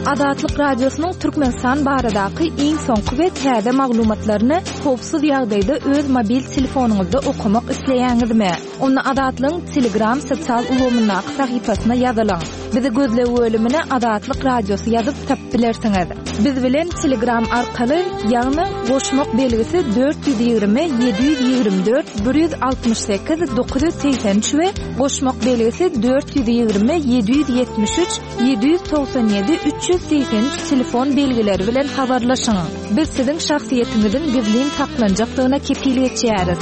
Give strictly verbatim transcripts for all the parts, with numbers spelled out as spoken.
Adatlyk radiosynyň Türkmenistan baradaky iň soňky we täze maglumatlaryny howpsuz ýagdaýda öz mobil telefonuňyzda okumak isleýäňizmi? Onu Adatlyň Telegram sosial ulgamyna sahypasyna ýazylaň. Bizi gözlegi bölümine Adatlyk radiosy ýazyp tapylarsyňyz. Biz bilen Telegram arkaly ýagny goşmak belgisi dört yüz ýigirme yedi yüz ýigirme dört bir yüz altmış sekiz dokuz yüz seksen üç we goşmak belgisi dört yüz ýigirme yedi yüz ýetmiş üç yedi yüz toksan ýedi üç yüz seksen üç telefon belgileri bilen habarlaşyň. Biz siziň şahsiýetiňizin gizlin saklanjakdygyna kepillik etýäris.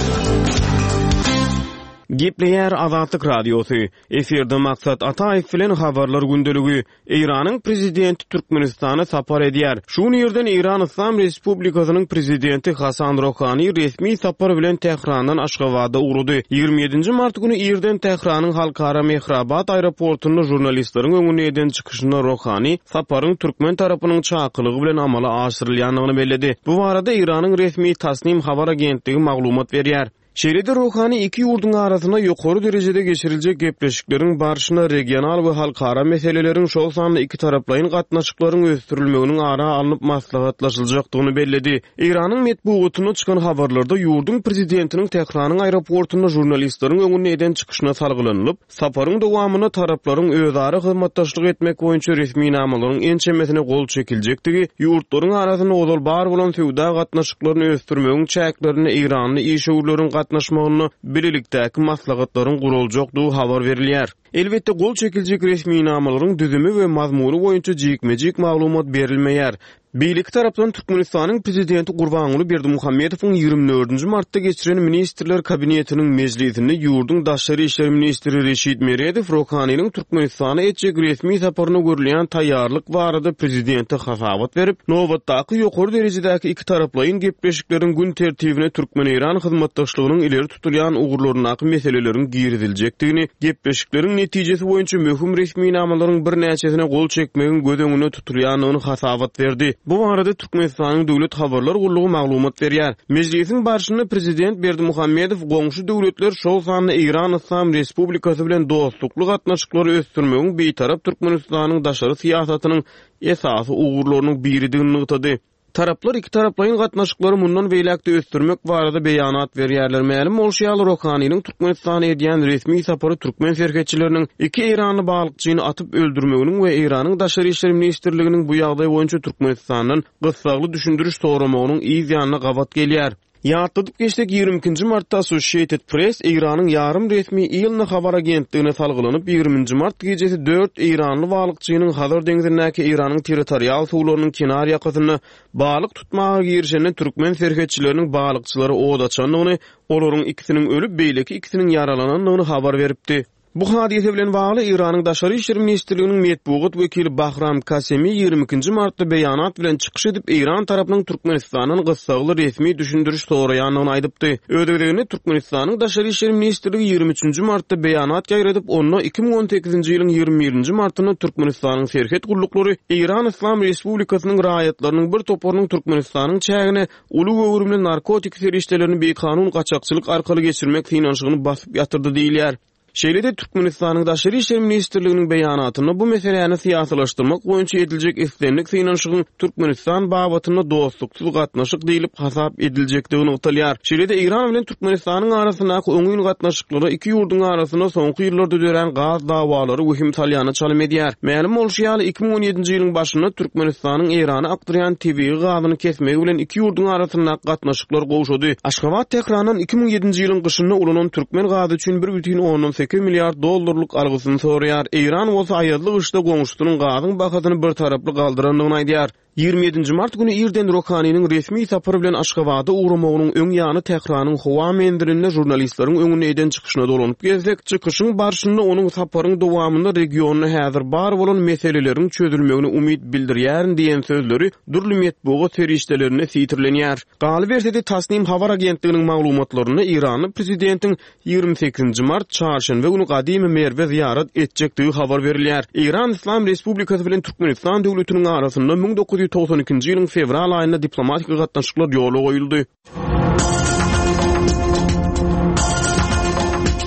Gepleyer Azatlyk radiosu. Eferde maksat Ataev bilen habarlar gündeligi. İran'ın prezidenti Türkmenistana sapar edýär. Şu ýerden İran Islam Respublikasynyň prezidenti Hasan Rohani resmi sapar bilen Tehrandan Aşgabada urudy. ýygrimi ýedinji mart günü ýerden Tehranyň halkara Mehrabat aeroportunda jurnalistleriň öňüne eden çykyşynda Rohani saparyň türkmen tarapynyň çakylygy bilen amala aşyrylýanlygyny belledi. Bu barada İran'ın resmi Tasnim habar agentligi maglumat berýär. Şeýlede Rohani iki ýurdun arasyna ýokary derejede geçiriljek gepleşikleriň barşyna regional we halkara meseleleriň şol sanly iki taraplaryň gatnaşyklaryň ösdürilmeginiň ara alınıp maslahatlaşyljakdygyny belledi. İranyň medeniýetine çykan habarlarda ýurdun prezidentiniň Tehranyň aeroportunda jurnalistleriň öňüne eden çykyşyna salgylanylyp, saparyň dowamyna taraplaryň özara hyzmatdaşlyk etmek boýunça resmi namalaryň ençemesine gol çekiljektigi, ýurtlaryň arasyna ozal bar bolan söwda gatnaşyklaryny ösdürmegiň çäklerini İranly işgörleriň gatnaşmagyny birlikdäki maslahatlaryň guruljakdygy habar berilýär. Elbetde gol çekiljek resmi namalaryň düzümi we mazmuny boýunça jikmejik maglumat berilmeýär. Beýlik tarapdan Türkmenistanyň prezidenti Gurbanuly Berdimuhammedowyň ýygrimi dördünji martda geçiren ministrler kabinetiniň mejlisinde ýurdun daşary işler ministri Reşid Meredow Rohanyň Türkmenistana etjek resmi saparyna görülýän taýýarlyk barada prezidenti hasabat berip, nowatdaky ýokary derejedäki iki taraplaryň gepleşikleriň gün tertibine Türkmen-İran hyzmatdaşlygynyň ileri tutulýan ugurlarynaky meseleleriň giriziljakdygyny, gepleşikleriň netijesi boýunça möhüm resmi namalaryň bir näçesine gol çekmegiň göz öňüne tutulýanyny hasabat berdi. Bu barada Türkmenistanyň döwlet habarlar gurulugy maglumat berýär. Mejlisiň başçyny prezident Berdimuhammedow goňşy döwletler şol sanly İran Islam Respublikasy bilen dostlukly gatnaşyklary ösdürmegiň beýtarap Türkmenistanyň daşary siýasatynyň esasy ugurlarynyň biridigini ýytady. Taraplar iki taraplaryň gatnaşyklary mundan beýlekde ösdürmek barada beýanat berýärler. Mälim bolşýaly Rohanyň Türkmenistana edýän resmi sapary türkmen serhetçileriniň iki İranly balykçyny atyp öldürmeginiň we İranyň daşary işler ministrliginiň bu ýagdaý boýunça Türkmenistanyň gysgaly düşündiriş soramagynyň ýa-da gabat gelýär. Ýatdyp geçdik ýygrimi ikinji martda Associated Press İranyň ýarym resmi ýylny habar agentligine salgylanyp ýygrimi mart gecesi dört İranly balykçynyň Hazar deňizindäki İranyň territorial suwlarynyň kenar ýakasyny balyk tutmagy girişende türkmen serhetçileriniň balykçylary oda açanlygyny, olaryň ikisiniň ölüp beýleki ikisiniň yaralananlygyny habar beripdi. Bu hadise bilen bagly İranyň daşary işler ministrliginiň medeniýet wekili Bahram Kasemi ýygrimi ikinji martda beýanat bilen çykyş edip İran tarapynyň Türkmenistanyň gysgaly resmi düşündiriş soraýanyny aýdypdy. Ödegini Türkmenistanyň daşary işler ministrligi ýygrimi üçinji martda beýanat ýaýradyp, onu iki ming on sekizinji ýylyň ýygrimi birinji martyny Türkmenistanyň serhet guruluklary İran Islam Respublikasynyň raýatlarynyň bir toparynyň Türkmenistanyň çägine uly öwrümli narkotik serişdelerini beýkanun gaçakçylyk arkaly geçirmek finansyny basyp ýatyrdy diýilýär. Şeýlede Türkmenistanyň daşary işler ministrliginiň beýanatyny bu meseleni siýasalaşdyrmak boýunça ediljek islenlik finansyň Türkmenistan babatyna dostluksyz gatnaşyk diýilip hasap ediljekdigini ýytalýar. Şeýlede İran bilen Türkmenistanyň arasyndaky öňün gatnaşyklary iki ýurdun arasyna soňky ýyllarda dören gaz dawalary wehim talýany çalym edýär. Mälim bolşýaly iki ming on ýedinji ýylyň başynda Türkmenistanyň Irany akdyrýan tebii gazyny kesmegi bilen iki ýurdun arasyndaky gatnaşyklar gowşady. Aşgabat Tehrandan iki ming yedinji ýylyň gyşynda ulanan türkmen gazy üçin bir бүтүн onuň iki milyar dollarlyk algysyny soraýar. İran bolsa aýadlyk işde goňşutynyň gazyň bahasyny bir taraply galdyrandygyny aýdýar. ýygrimi ýedinji mart güni İrden Rohanyň resmi sapary bilen Aşgabada ugramagynyň öň ýany Tehranyň Howa mendirinde jurnalistleriň öňüne eden çykyşyna dolanyp gezdik. Çykyşyň barşynda onuň saparyň dowamynda regiona häzir bar bolan meseleleriň çözülmegine umyt bildirýär diýen sözleri durly medeniýet serişdelerine siýtirlenýär. Galy bersede Tasnim habar agentliginiň maglumatlaryna İranyň prezidentiň ýygrimi sekizinji mart çarşamba günü Gadim Merve ziyaret etjekdigi habar berilýär. İran Islam Respublikasy bilen Türkmenistan döwletiniň arasynda ming dokuz yüz toksan ikinji ýylyň fevral aýynda diplomatik gatnaşyklar ýola goýuldy.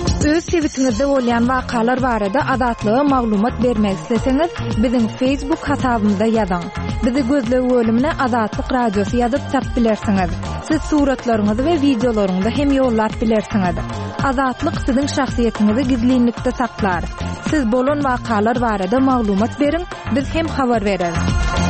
sebitingizde bolýan wakalar barada azatlyga maglumat bermek isleseňiz, biziň Facebook hasabymyza ýazyň. Bizi gözlegi bölümine Azatlyk Radiosu ýazyp tap bilersiňiz. Siz suratlaryňyzy we videolaryňyzy hem ýollap bilersiňiz. Azatlyk siziň şahsiýetiniňizi gizlinlikde saklar. Siz bolan wakalar barada maglumat beriň, biz hem habar bereriz.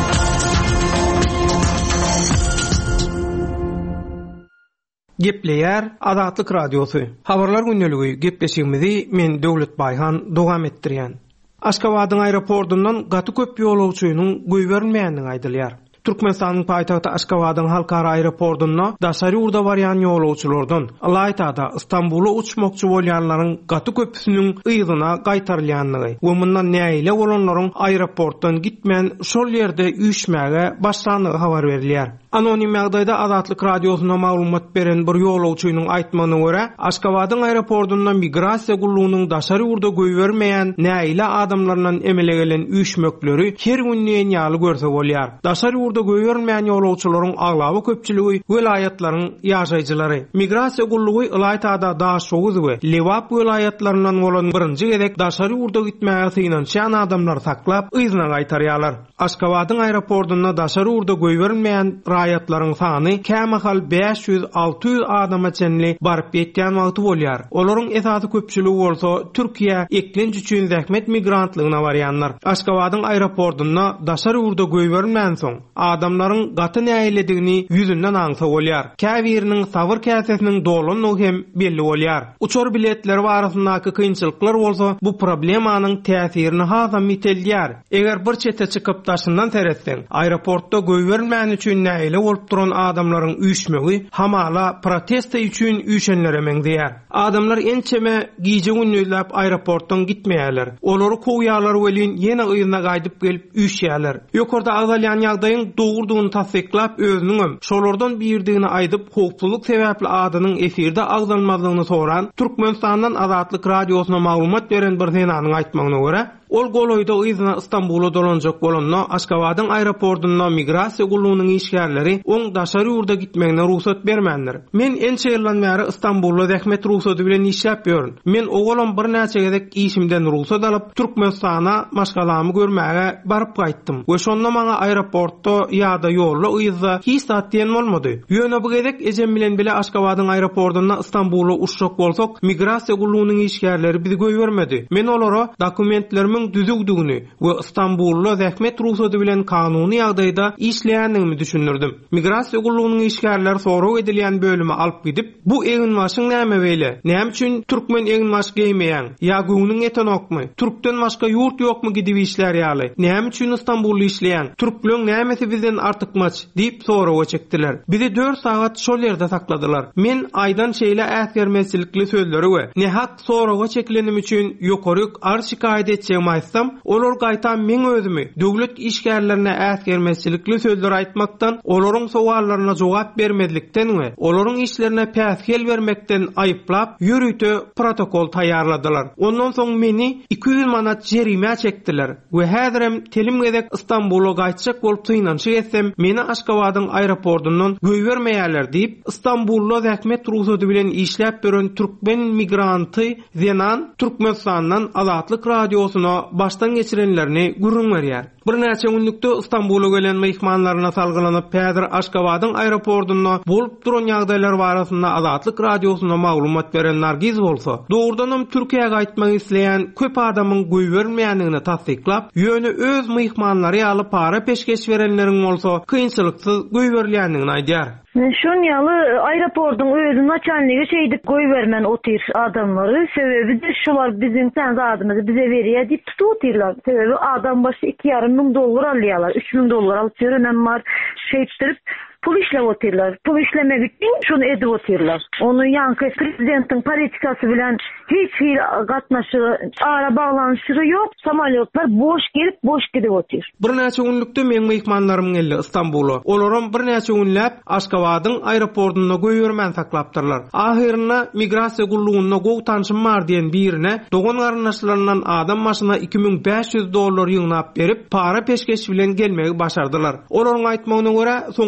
Gepleýär Azatlyk Radiosu. Habarlar günneligi gepleşigimizi men Döwlet Baýhan dowam etdirýän. Aşgabatyň aeroportundan gaty köp ýolagçynyň göýbermänini aýdylýar. Türkmenistanyň paýtagty Aşgabatyň halkara aeroportundan daşary urda barýan ýolagçylardan Alaytada Istanbuly uçmokçy bolýanlaryň gaty köpüsiniň ýygyna gaýtarylýanlygy we mundan näýle bolanlaryň aeroportdan gitmän şol ýerde üýşmäge başlandygy habar berilýär. Anonim ýagdaýda Azatlyk Radiosyna maglumat beren bir ýolagçynyň aýtmagyna görä, Aşgabatyň aeroportundan migrasiýa gullugynyň daşary urda göýbermeýän näýle adamlaryndan emele gelen üýşmekleri her günnäň ýaly görse bolýar. Daşary urda göýbermeýän ýolagçylaryň aglaby köpçüligi welaýatlaryň ýaşaýjylary. Migrasiýa gullugy Alaytada Daşoğuz we Lewap welaýatlaryndan bolan birinji gezek daşary urda gitmäge synansyan adamlar saklap ýygyna gaýtarýarlar. Aşgabatyň aeroportundan daşary urda göýbermeýän raýatlaryň sany kämehal beş yüz altı yüz adama çenli baryp ýetýän wagty bolýar. Olaryň esasy köpçüligi bolsa Türkiýe eklenç üçin zähmet migrantlygyna barýanlar. Aşgabatyň aeroportundan daşary urda göýbermän soň adamlaryň gaty näýledigini ýüzünden aňsa bolýar. Käbiriniň sabyr käsesiniň dolanyny hem belli bolýar. Uçar biletleri barasyndaky kynçylyklar bolsa bu problemanyň täsirini hazam itelýär. Eger bir çete çykyp taşyndan seretseň, aeroportda göýbermän üçin näýle bolup duran adamlaryň üýşmegi hamala protesta üçin üýşenlere meňdýär. Adamlar ençeme giýje günnüzläp aeroportdan gitmeýärler. Olary kowyarlar welin ýene ýygyna gaýdyp gelip üýşýärler. Ýokarda azalýan ýagdaýyň dogurdygyny tasdiklap özüniň şolardan birdigini aýdyp howpsuzlyk sebäpli adynyň efirde agzalmadygyny soran Türkmenistandan Azatlyk Radiosyna maglumat beren bir senanyň aýtmagyna görä, ol goloýda ýygyna Istanbuly dolanjak bolanda Aşgabatyň aeroportundan migrasiýa gullugynyň işgärleri oň daşary urda gitmegine ruhsat bermändir. Men ençe ýyldan bäri Istanbulda zähmet ruhsaty bilen işläp ýörün. Men ogalam bir näçe gezek işimden ruhsat alyp Türkmenistana maşgalamy görmäge baryp gaýtdym. We şonda maňa aeroportda ýa-da ýolda ýyzda hiç satýan bolmady. Ýöne bu gezek ejem bilen bile Aşgabatyň aeroportundan Istanbuly uçjak bolsak, migrasiýa gullugynyň işgärleri bizi göýbermedi. Men olara dokumentlerimi düzügdügini we Istanbulda zähmet ruhsaty bilen kanuny ýagdaýda işleýändigimi düşünürdim. Migrasiýa gullugynyň işgärleri sorag edilýän bölüme alyp gidip, bu egin başyň näme beýle? Näme üçin türkmen egin baş giýmeýän? Ýa göwnüň etenokmy? Türkden başga ýurt ýokmy gidip işlerýärli? Näme üçin Istanbulda işleýän? Türkleň nämesi bizden artykmaç diýip soraga çekdiler. Bizi dört saat şol ýerde sakladylar. Men aýdan şeýle äsgermezçilikli sözleri we nähak soraga çekilenim üçin ýokaryk ar şikaýet etjegim aýtsam, olar gaýtan men özümi döwlet işgärlerine äsgermezçilikli sözler aýtmakdan, olaryň sowallaryna jogap bermedlikden we olaryň işlerine päsgel bermekden aýyplap ýürüte protokol taýýarladylar. Ondan soň meni iki yüz manat jerime çekdiler we häzirem telim gezek Istanbuly gaýtjak bolup synansy etsem, meni Aşgabatyň aeroportundan göýbermeýärler diýip Istanbulda zähmet ruhsaty bilen işläp beren türkmen migranty Zenan Türkmenistandan Azatlyk Radiosyna baştan geçirenlerini gurrun berýär. Bir näçe günlükde Istanbuly gelen mehmanlaryna salgylanyp häzir Aşgabatyň aeroportundan bolup duran ýagdaýlar barasynda Azatlyk Radiosyna maglumat beren Nargiz bolsa, dogrudanam Türkiýe gaýtmak isleýän köp adamyň göýbermeýändigini tasdiklap, ýöne öz mehmanlary alyp para peşkeş berenleriň bolsa kynçylyksyz göýberilýändigini aýdýar. Şun ýaly aeroportun özüň açanlygy şeýdip goýbermän otyr adamlary, sebebi de şular biziň sen zadymyzy bize berýär diýip tutup otyrlar. Sebebi adam başı iki yarım ming dollar alýarlar, üç ming dollar alyp ýörenem bar şeýtirip pul işlep otyrlar. Pul işlemek üçin şunu edip otyrlar. Onu ýanky prezidentiň politikasy bilen hiç bir gatnaşygy, ara baglanşygy ýok. Samolyotlar boş gelip boş gidip otyr. Bir näçe günlükde men mehmanlarym geldi Istanbuly. Olaram bir näçe günläp Aşgabatyň aeroportunda göýbermän saklapdyrlar. Ahyrynda migrasiýa gullugyna gow tanşym bar diýen birine dogan garnaşlaryndan adam maşyna iki ming beş yüz dollar ýygnap berip para peşkeş bilen gelmegi başardylar. Olaryň aýtmagyna görä soňky günler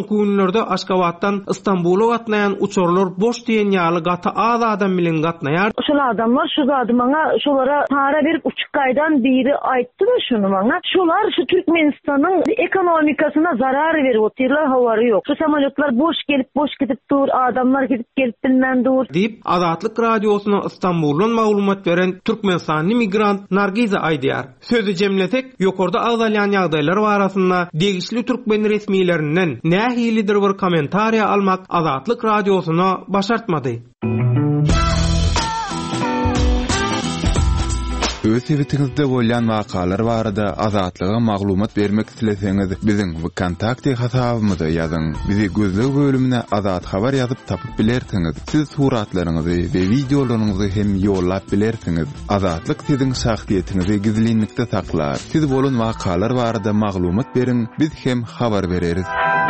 günlerde Aşgabatdan İstanbul'a gatnayan uçurlar boş diýen ýaly gata az adam bilen gatnaýar. Şol adamlar şu zady maňa şolara para berip uçuk gaýdan biri aýtdymy şunu maňa? Şolar şu Türkmenistanyň ekonomikasyna zarar berip otirler, hawary ýok. Şu samolyotlar boş gelip boş gidip dur, adamlar gidip gelip bilmän dur. Diýip Azatlyk radiosyna İstanbuldan maglumat beren Türkmenistanly migrant Nargiza aýdýar. Sözü jemlesek, ýokarda agzalýan ýagdaýlar barasynda degişli türkmen resmiýetlerinden nähilidir bir kommentariýa almak Azatlyk radiosyna başartmady. Öz evitinizde bolýan wakalar barada azatlyga maglumat bermek isleseňiz, biziň kontakty hasabymyza ýazyň. Bizi gözlek bölümine azat habar ýazyp tapyp bilersiňiz. Siz suratlaryňyzy we videolaryňyzy hem ýollap bilersiňiz. Azatlyk siziň şahsiýetinizi gizlinlikde saklar. Siz bolan wakalar barada maglumat beriň, biz hem habar bereriz.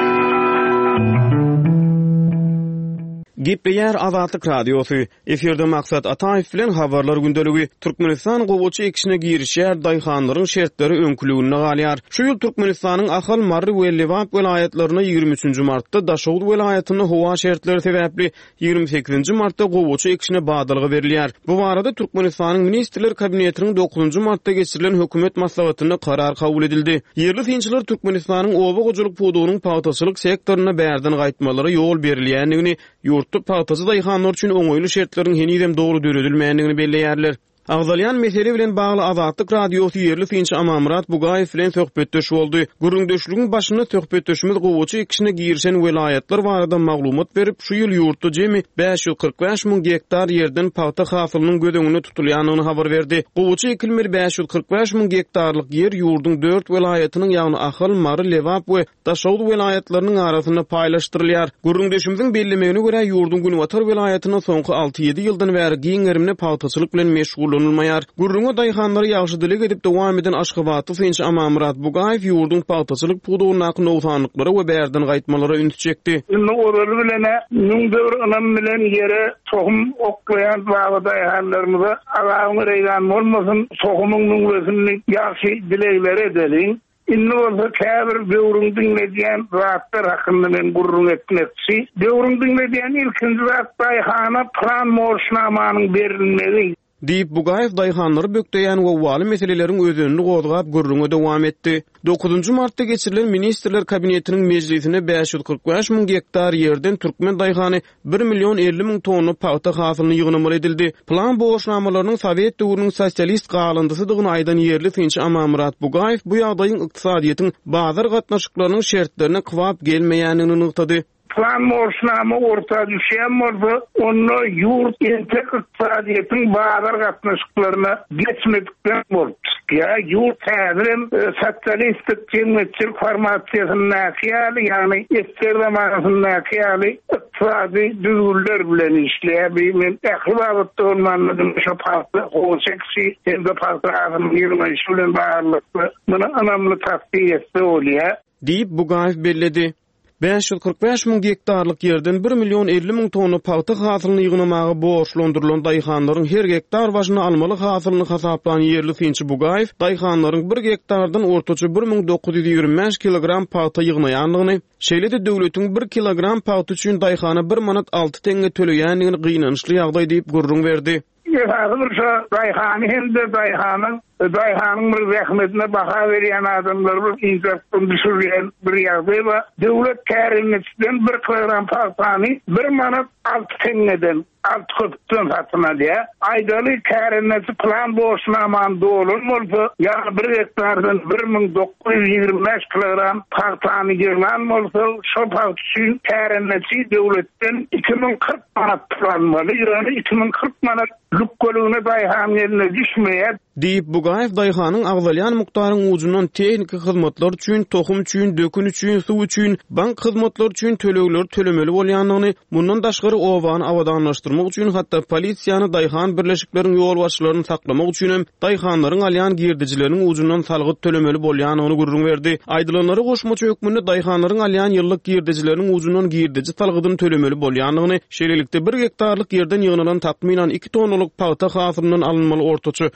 Gipleyer Azatlyk radiosu. Eferde maksat Ataýew bilen habarlar gündeligi. Türkmenistan gowuçy ekşine girişýär daýhanlaryň şertleri öňkülügine galýar. Şu ýyl Türkmenistanyň Ahal, Marry we Lewap welaýatlaryna ýygrimi üçinji martda Daşowut welaýatynyň howa şertleri sebäpli ýygrimi sekizinji martda gowuçy ekşine badalgy berilýär. Bu barada Türkmenistanyň ministrler kabinetiniň dokuzunji martda geçirilen hökümet maslahatyna karar kabul edildi. Yerli tinçiler Türkmenistanyň oba gojuluk pudugynyň paýtaçylyk sektoruna bärden gaýtmalary ýol berilýändigini, ýurtda paýtaçy daýhanlar üçin oňoýly şertlerin henüzem dogry döredilmändigini belleýärler. Agzalyan mesele bilen bagly Azatlyk radiosu yerli finçi Amamrat Bugaýew bilen söhbetdeş boldy. Gürüňdeşliginiň başyna söhbetdeşimiz gowuçy ekşine girişen welaýatlar barada maglumat berip, şu ýyl ýurtda jemi beş ýüz kırk beş müň gektar ýerden paýta hasylynyň gödeňine tutulýanyny habar berdi. Gowuçy ekilmeli beş ýüz kırk beş müň gektarlyk ýer ýurduň dört welaýatynyň ýagny Ahal, Marry, Lewap we Daşowut welaýatlarynyň arasynda paýlaşdyrylýar. Gürüňdeşimizin bellemegine görä ýurduň Günwatar welaýatyna soňky alty ýedi ýyldan bäri giňerimne paýtaçylyk bilen meşgul kullanılmayar. Gurrunga daýhanlary ýagşy dileg edip dowam eden Aşgabaty finçi Amamrat Bugaýew ýurdun paýtaçylyk pudugyna nowtanlyklary we bärden gaýtmalary üntüçekdi. Indi orary bilen nüňdür anam bilen ýere tohum oklaýan bagda daýhanlarymyza agaňy reýgan bolmasyn, tohumyň nüňwesini ýagşy dilegleri edeliň. Inni olsa käbir döwrüň dinledýän zatlar hakynda men gurrun etmekçi. Döwrüň dinledýän ilkinji zat daýhana plan moşnamanyň berilmegi diýip Bugaýew daýhanlary bökdeýän we waly meseleleriň özünü gozgap gurrunga dowam etdi. dokuzunji martda geçirilen ministrler kabinetiniň mejlisine beş ýüz kırk beş müň gektar ýerden türkmen daýhany bir milyon elli müň tonna paýta hasylyny ýygnamaly edildi. Plan boşnamalarynyň Sowet döwrüniň sosialist galyndysydygyny aýdan ýerli finçi Amamrat Bugaýew bu ýagdaýyň ykdysadyýetyň bazar gatnaşyklarynyň şertlerine kwap gelmeýänini nykdy. Plan moşnama orta düşýän bolsa, onu ýurt entek ykdysadyýetyň bazar gatnaşyklaryna geçmedikden bolup ya ýurt häzirem sosialistik jemgyýetçilik formasiýasyny näkiýäli, ýani eski zamanyny näkiýäli ykdysady düzgünler bilen işleýär. Men ähliwatda olmanlygym şu paýta goşeksi hem de paýta ýygyny şulen barlykly muny anamly tasdiq etdi bolýar diýip Bugaýew belledi. beş ýüz kırk beş müň gektarlyk ýerden bir milyon elli müň tonna paýta hasylyny ýygnamagy borçlandyrylan daýhanlaryň her gektar başyna almaly hasylyny hasaplanan ýerli finçi Bugaýew daýhanlaryň bir gektardan ortaça bir müň dokuz ýüz ýigrimä beş kilogram paýta ýygnaýanlygyny, şeýle-de döwletiň bir kilogram paýta üçin daýhana bir manat alty tenge töleýändigini gynançly ýagdaý diýip gurrun berdi. Ýa-da şu daýhany hem de daýhanyň daýhanyň bir zähmetine baha berýän adamlar bir injeksion düşürýän bir ýagdaý we döwlet kärimlerinden bir kilogram paýtany bir manat alty tengeden alty köpden satylýar. Aýdaly kärimleri plan boşnamany dolunmasa, ýa-ni bir hektardan bir müň dokuz ýüz ýigrimä beş kilogram paýtany ýylan bolsa, şo paýt üçin kärimleri döwletden iki müň kırk manat planmaly, ýa-ni iki müň kırk manat lükkölüne daýhan ýerine düşmeýär diýip Bugaýew daýhanyň agzalyan mukdaryň ujundan tehnik hyzmatlar üçin, tohum üçin, dökün üçin, suw üçin, bank hyzmatlar üçin tölegler tölemeli bolýanyny, mundan daşgary owany awadanlaşdyrmak üçin hatda polisiýany daýhan birleşikleriň ýol başçylaryny saklamak üçin hem daýhanlaryň alýan girdijileriniň ujundan salgyt tölemeli bolýanyny gurrun berdi. Aýdylanlary goşmaça hökmünde daýhanlaryň alýan ýyllyk girdijileriniň ujundan girdiji salgydyny tölemeli bolýanyny, şeýlelikde bir gektarlyk ýerden ýygnalan takminan iki tonnalyk paýta hasylynyň alynmaly ortaça iki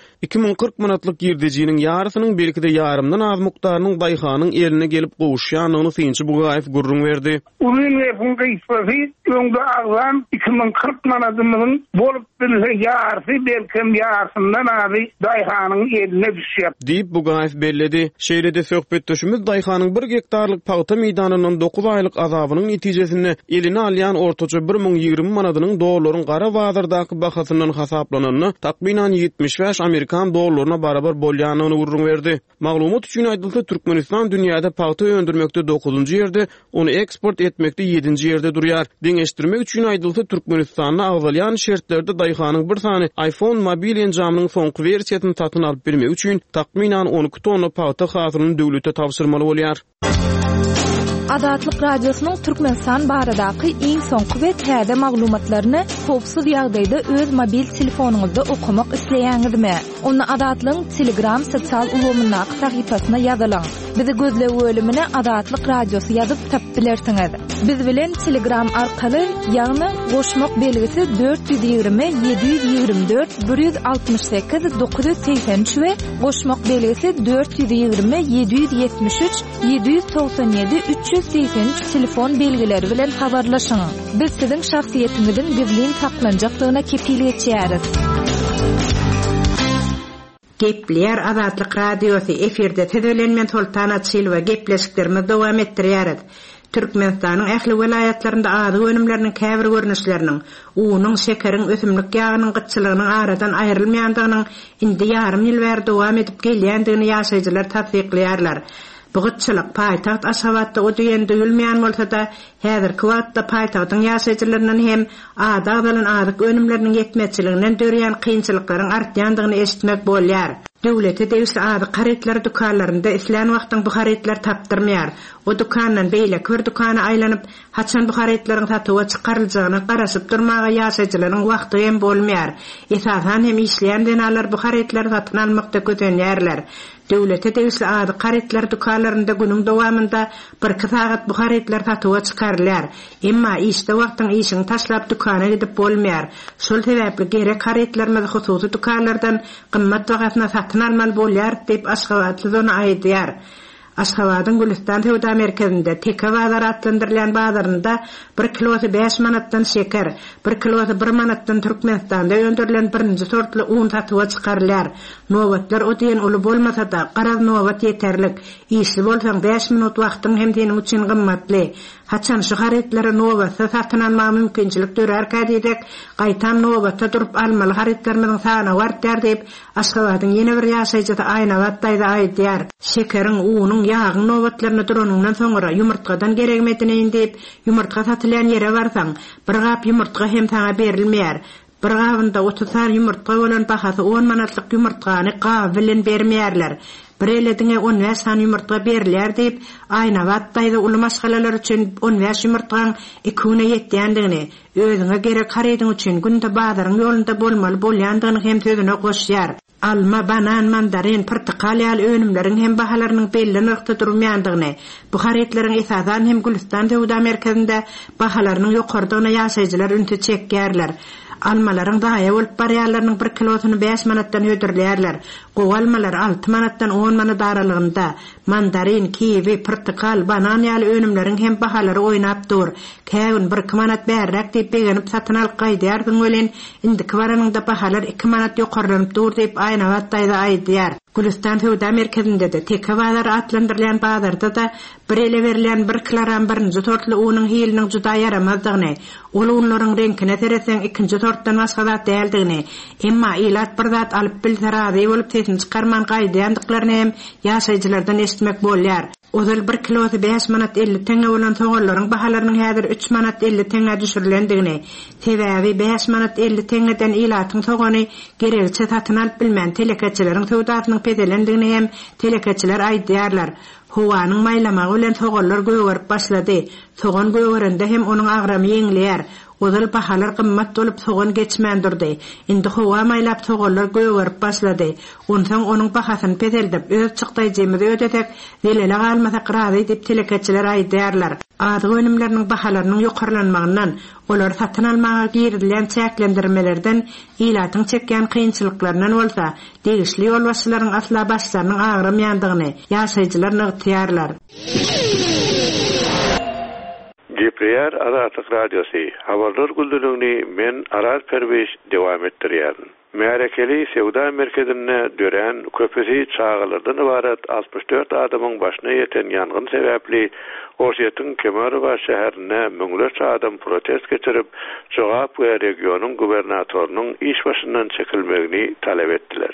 ming kırk manatlyk girdejiniň ýarysynyň belki-de ýarymdan az mukdarynyň daýhanyň eline gelip gowuşýanyny synçy Bugaýew gurrun berdi. Ulyň we bu gyýpasy öňde aglan iki ming kırk manatynyň bolup bilse ýarsy belki ýarsyndan azy daýhanyň eline düşýär diýip Bugaýew belledi. Şeýrede söhbetdeşimiz daýhanyň bir gektarlyk pagta meýdanynyň dokuz aýlyk azabynyň netijesinde eline alýan ortaça bir ming ýigirme manatynyň dollaryň gara bazardaky bahasyndan hasaplanyny takminan yetmiş beş Amerikan dollaryna barabar bolýanyny gurrun berdi. Maglumat üçin aýdylsa Türkmenistan dünýäde pagta öndürmekde dokuzunçy ýerde, ony eksport etmekde ýedinçi ýerde durýar. Deňeşdirmek üçin aýdylsa Türkmenistanyň agzalýan şertlerde daýhanyň bir sany iPhone mobil enjamynyň soňky versiýasyny satyn alyp bermek üçin takminan on iki tonna pagta hasylyny döwlete tapşyrmaly bolýar. Adatlyk radiosynyň Türkmenistan baradaky iň soňky we täze maglumatlaryny howpsuz ýagdaýda öz mobil telefonuňyzda okumak isleýäňizmi? Onu Adatlyň Telegram sosial ulgamyna sahypasyna ýazylaň. Bizi gözle bölümine Adatlyk Radiosy ýazyp tapyp bilersiňiz. Biz bilen Telegram arkaly ýagny goşmak belgisi dört yüz ýigirme yedi yüz ýigirme dört bir yüz altmış sekiz dokuz yüz seksen üç we goşmak belgisi dört yüz ýigirme yedi yüz ýetmiş üç yedi yüz doksan ýedi üç yüz seksen üç telefon belgileri bilen habarlaşyň. Biz siziň şahsiýetiňizin gizlin saklanjaklygyna kepillik etýäris. Gepler Adatlyk Radiosu efirde tedelenmen Toltana Silva gepleşiklerimiz dowam etdirýäris. Türkmenistanyň ähli welaýatlarynda ady önümleriniň käbir görnüşleriniň, uwunyň, şekeriň, ösümlik ýagynyň gyçylygynyň aradan aýrylmaýandygynyň indi ýarym ýyl bäri dowam edip gelýändigini ýaşaýjylar tasdikleýärler. Bu gyçylyk paýtaxt Aşgabatda o diýen döwülmeýän bolsa-da, häzirki wagtda paýtagtyň ýaşaýjylarynyň hem ada bilen adyk önümleriniň ýetmezçiliginden dörýän kynçylyklaryň artýandygyny eşitmek bolýar. Döwlete degişli ady karetler dukanlarynda islen wagtyň bu karetler tapdyrmaýar. O dukandan beýle kör dukana aýlanyp, haçan bu karetleriň satyga çykaryljygyny garaşyp durmaga ýaşaýjylaryň wagty hem bolmaýar. Esasan hem işleýän denalar bu karetleri satyn almakda götürýärler. Döwlete degişli ady karetler dukanlarynda günüň dowamında bir sagat bu karetler satyga çykarylýar. Emma işte wagtyň işiň taşlap dukana gidip bolmaýar. Şol sebäpli gerek karetlerimiz hususy dukanlardan gymmat wagatyna satyn almaly bolýar diýip Aşgabatly zona aýdýar. Aşgabatyň Gülistan Tewda merkezinde Teka bazar atlandyrılan bazarynda bir kilosy beş manatdan şeker, bir kilosy bir manatdan Türkmenistanda öndürilen birinji sortly un satyga çykarylýar. Nowatlar o diýen uly bolmasa-da, garaz nowat ýeterlik. Işli bolsaň beş minut wagtyň hem diýen üçin gymmatly. Haçan şu haretlere nowatsa satyn alma mümkinçilik dörer kädidek, gaýtan nowatda durup almaly haretlerimiň sany bartýar diýip Aşgabatyň ýene bir ýaşaýjysy Aýnabat daýda aýdýar. Şekeriň, uwunyň, ýagyň nowatlaryny duranyndan soňra ýumurtgadan gerekmedine diýip ýumurtga satylýan ýere barsaň, bir gap ýumurtga hem saňa berilmeýär. Bir gabynda otuz sar ýumurtga bolan bahasy on manatlyk ýumurtgany gab bilen bermeýärler. Bir elediňe on beş san ýumurtga berilýär diýip Aýnabat daýda uly maşgalalar üçin on beş ýumurtgaň iki güne ýetýändigini, özüňe gerek haredyň üçin günde bazaryň ýolunda bolmaly bolýandygyny hem sözüne goşýar. Alma, banan, mandarin, portakal ýaly önümleriň hem bahalarynyň belli nokta durmaýandygyny, bu haretleriň esasan hem Gülistan Tewda merkezinde bahalarynyň ýokardygyna ýaşaýjylar ünte çekýärler. Almalaryň daýa bolup barýarlarynyň bir kilosyny beş manatdan ödürlýärler. Gow altı manatdan on manat aralygynda. Mandarin, kiwi, portakal, banan ýaly önümleriň hem bahalary oýnap dur. Käbin bir manat bärrak diýip begenip satyn alyp gaýdýardyň ölen, indiki baranyňda bahalar iki manat ýokarlanyp dur diýip Aýnabat daýda aýdýar. Gülistan Tewda merkezinde de Teka bazar atlandyrılan bazarda da bir ele berilen bir kilogram birinji sortly uwunyň hiliniň juda ýaramazdygyny, ol unlaryň reňkine tereseň ikinji sortdan başga zat däldigini, emma ilat bir zat alyp bilsarazy bolup tesini çykarman gaýdýandyklaryny hem ýaşaýjylardan eşitmek bolýar. Ozal bir kilosy beş manat elli teňe bolan toňallaryň bahalarynyň häzir üç manat elli teňe düşürilendigini, sebäbi beş manat elli teňeden ilatyň togany gerekçe satyn alyp bilmän telekeçileriň tewdatynyň pedelendigini hem telekeçiler aýdýarlar. Howanyň maýlamagy bilen togallar göwürip başlady. Togan göwürende hem onuň agramy ýeňleýär. Ozal bahalar gymmat bolup togan geçmändirdi. Indi howa maýlap togallar göwürip başlady. Ondan onuň bahasyny pedeldip öz çykdaýjymy ödetek, welele galmasa qyrady diýip telekeçiler aýdýarlar. Ady önümleriniň bahalarynyň ýokarlanmagyndan Olar satyn almaga girilen çäklendirmelerden ilatyň çekýän kynçylyklaryndan bolsa, degişli ýol başçylaryň asla başlarynyň agyramaýandygyny ýaşaýjylar nygtýarlar. Gepleýär Azatlyk Radiosu. Habarlar gündüligini men Arar Perweş dowam etdirýär. Märekeli Sewda merkezine dören köpesi çağalardan ibaret altmış dört adamyň başyna ýeten ýangyn sebäpli Oşetyň Kemerowa şäherine müňlerçe adam protest geçirip, jogap we regionyň gubernatornyň iş başyndan çekilmegini talep etdiler.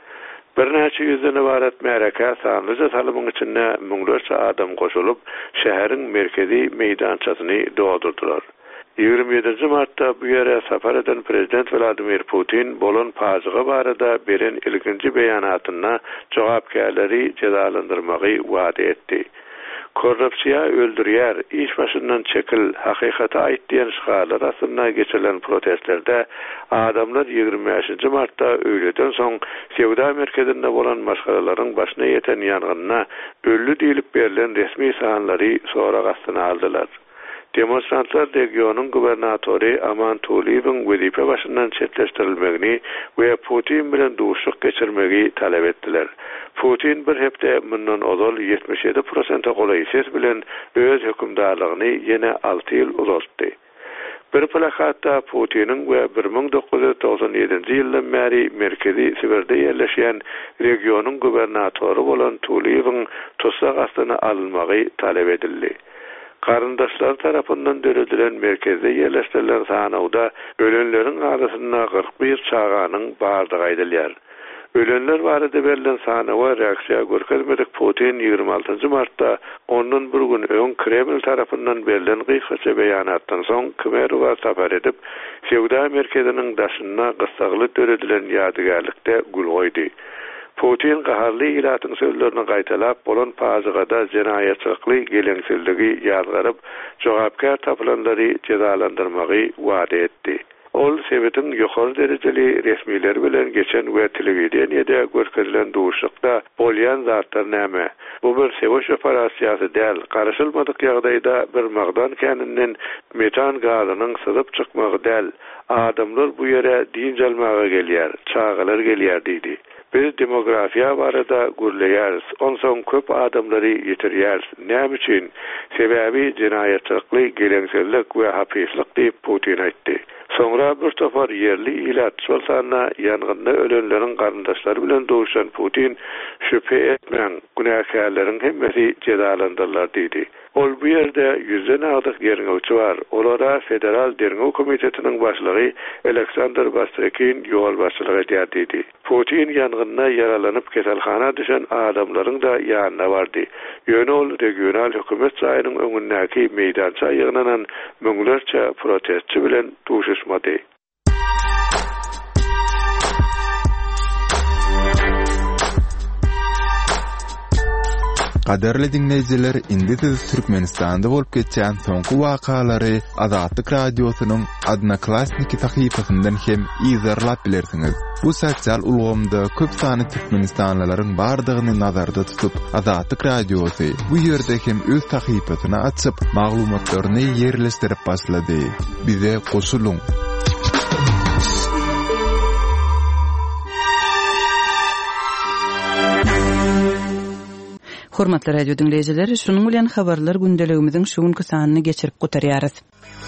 Bir näçe ýüzden ibaret märeke sanlyca salymyň içinde müňlerçe adam goşulyp, şäheriň merkezi meýdançasyny doldurdylar. ýygrimi ýedinji martda bu ýere sapar eden Prezident Vladimir Putin bolan pazyga barada beren ilkinji beýanatyna jogapkärleri cezalandyrmagy wada etdi. Korrupsiýa öldürýär, iş başyndan çekil, hakykata aýtdyň şygarlar asyna geçirilen protestlerde adamlar ýygrimi beşinji martda öýleden soň Sewda merkezinde bolan maşgalalaryň başyna ýeten ýangyna öllü diýilip berilen resmi sanlary sorak astyna aldylar. Demonstrantlar regionyň gubernatory Aman Tuliýewiň wezipe başyndan çetleşdirilmegini we Putin bilen duşuk geçirmegi talep etdiler. Putin bir hepde mundan ozal ýetmiş ýedi prosent golay ses bilen öz hökümdarlygyny ýene alty ýyl uzatdy. Bir plakatda Putiniň we bir ming dokuz ýüz togsan ýedinji ýyldan bäri merkezi Sibirde ýerleşýän regionyň gubernatory bolan Tuliýewiň tutsak astyna alınmagy talep edildi. Karındaşlar tarapyndan döredilen merkezde yerleştirilen sanawda ölenlerin arasynda kırk bir çağanyň bardygy aýdylýar. Ölenler barada berilen sanawa reaksiýa görkezmedik Putin ýygrimi altynjy martda ondan bir gün öň Kreml tarapyndan berilen gysgaça beýanatdan soň Kemerowa sapar edip, Sewda merkeziniň daşyna gysgaly döredilen ýadygarlykda gül goýdy. Putin gaharly ilatyň sözlerini gaýtalap, bolan pazygada jenaýatçylykly geleňsizligi ýazgaryp, jogapkär tapylanlary cezalandyrmagy wada etdi. Ol Sewetiň ýokary derejeli resmiler bilen geçen we telewiziýada görkezilen duşukda bolýan zatlar näme? Bu bir sewiş operasiýasy däl, garaşylmadyk ýagdaýda bir magdan käninden metan gazynyň syzyp çykmagy däl. Adamlar bu ýere din jalmaga gelýär, çağalar gelýär diýdi. Biz demografiýa barada gürleýäris, onsoň köp adamlary ýetirýäris. Näme üçin? Sebäbi jenaýatçylykly geleňsizlik we hapyslyk diýip Putin aýtdy. Soňra bir topar yerli ilat bolsana ýangynda ölenleriň garyndaşlary bilen dowuşan Putin şüphe etmeň, günäkärleriň hemmesi cezalandyrlar diýdi. Ol bu ýerde ýüzden adyk ýerňewçi bar. Olara Federal Derňew Komitetiniň başlygy Aleksandr Bastrekin ýol başçylyk edýärdi. Putin ýangynda yaralanyp keselhana düşen adamlaryň da ýanyna bardy. Ýöne ol regional hökümet saýynyň öňündäki meýdança ýygnanan müňlerçe protestçi bilen duşuşmady. Qaderli dinleyijiler, indi siz Türkmenistanda bolup geçýän soňky wakalary Azatlyk Radiosynyň Adnaklasniki sahypasyndan hem izarlap bilersiňiz. Bu sosial ulgamda köp sany Türkmenistanlylaryň bardygyny nazarda tutup, Azatlyk Radiosy bu ýerde hem öz sahypasyny açyp, maglumatlaryny ýerleşdirip başlady. Bize goşulyň. Hormatly radio dinleyijiler, şunuň bilen habarlar gündeligimiziň şu günkü sanyny geçirip gotarýarys.